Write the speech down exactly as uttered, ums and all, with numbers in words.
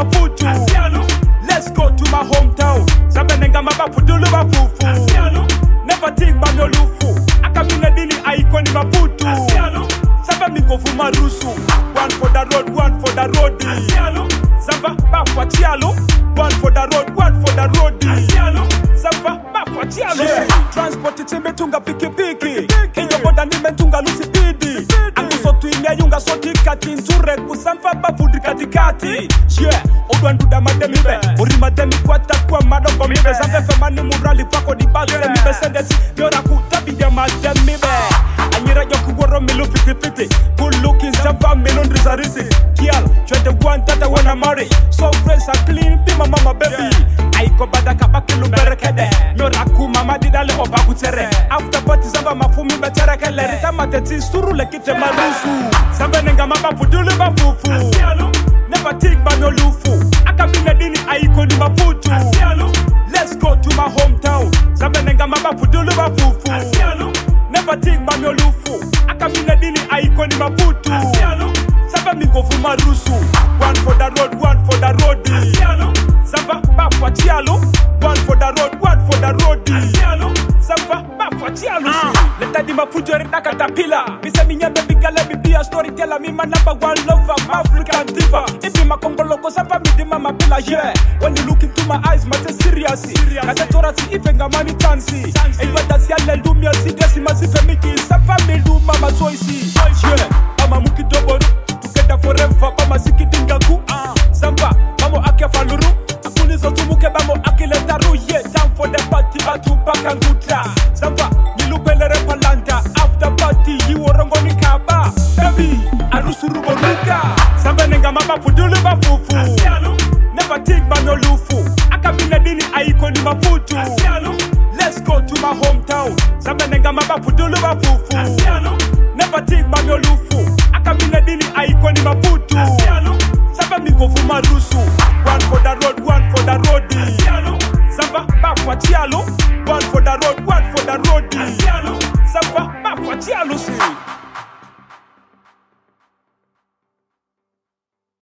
mafutu. Let's go to my hometown. Sabenenga mabapudulu bafufu. Never think man no lufu. Akamina dini aiko ni mafutu. Saba mingo fuma rusu. One for the road, one for the road. Saba bafwa chialo. One for the road, one for the road. Saba bafwa chialo. Transport itime tunga piki piki. Kinyo boda nime tunga lusi pidi. Anguso tuimia yunga soti kati. Nzure kusamfa bafudri katikati. Yeah, odwan duda mademibe. Ori mademi kwa takwa madoko mibe. Zambe femani murali fako di base mibe. Sendesi yora kutabide mademibe. Anyira yoku woro milu fiti fiti. Good looking zamba melon rizarisi. Girl, you're the one that I wanna marry. So fresh and clean, be my mama baby. Aiko badaka bakilu berekede. Yora ku mama didale oba kutere. After party zamba mafumi betere kele. Rita mateti suru lekite marusu. Zamba nenga mama fudulu bafufu. Never think man no lufu. Akamina dini aiko ni mafutu. Let's go to my hometown. Zamba nenga mama fudulu bafufu. Never think man no lufu. Akamina dini aiko ni mafutu. Saba mingo fuma rusu. One for the road, one for the road. Saba bafwa chialo. One for the road, one for the road. Saba bafwa chialo. Leta di mafutu erita katapila. Mise minya baby girl let me be a storyteller. Me my number one lover, African diva. If you ma kongoloko saba mi di mama pila. Yeah, when you look into my eyes, mate seriously. Kase tora si ifenga mani tansi. Ewa dasi ale lumia si desi masife miki. Saba mi luma ma choice. Yeah, ama muki doboru. Together forever, mama siki dingaku. Samba, mamo ake faluru. Akuni zo tumuke mamo ake letaru. Yeah, time for the party, batu bakangutra. Samba, nilupele repalanta. After party, you orongo ni kaba. Baby, arusuru boruka. Samba nenga mama fudulu bafufu. Never think man no lufu. Akamina dini aiko ni mafutu. Let's go to my hometown. Samba nenga mama fudulu bafufu. Never think man no lufu. Akamina dini aiko ni mafutu. Saba mingo fuma rusu. One for the road, one for the road. Saba bafwa chialo. One